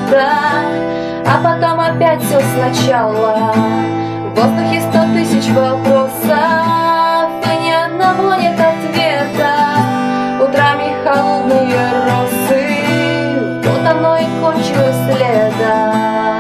света, а потом опять все сначала. В воздухе 100 тысяч вопросов, и ни одного нет ответа. Утрами холодные росы, вот оно и кончилось лето.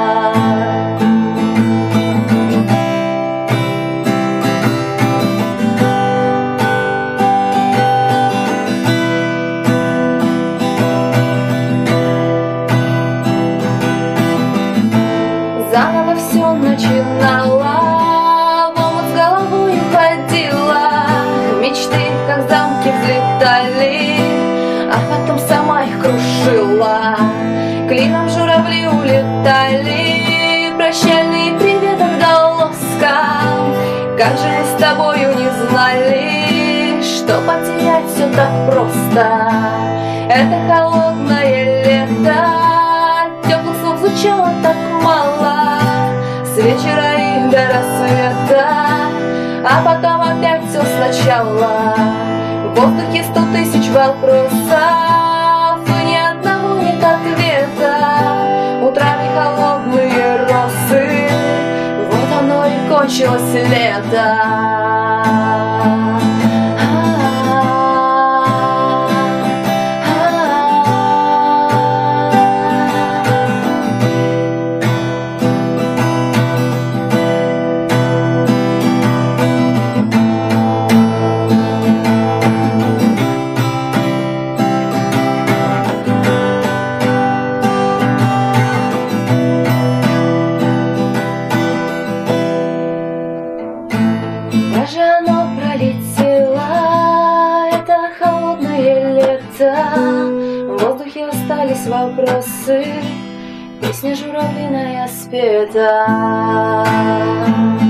Заново все начинала, в омут с головой уходила. Мечты, как замки, взлетали, а потом сама их крушила. Клином журавли улетали, прощальный привет отголоскам. Как же мы с тобою не знали, что потерять все так просто. Это холодное лето, теплых слов звучало так мало. С вечера и до рассвета, а потом опять все сначала. В воздухе 100 тысяч вопросов, и ни одного нет ответа. Утрами холодные росы, вот оно и кончилось лето. Даже оно пролетело, это холодное лето. В воздухе остались вопросы, песня журавлиная спета.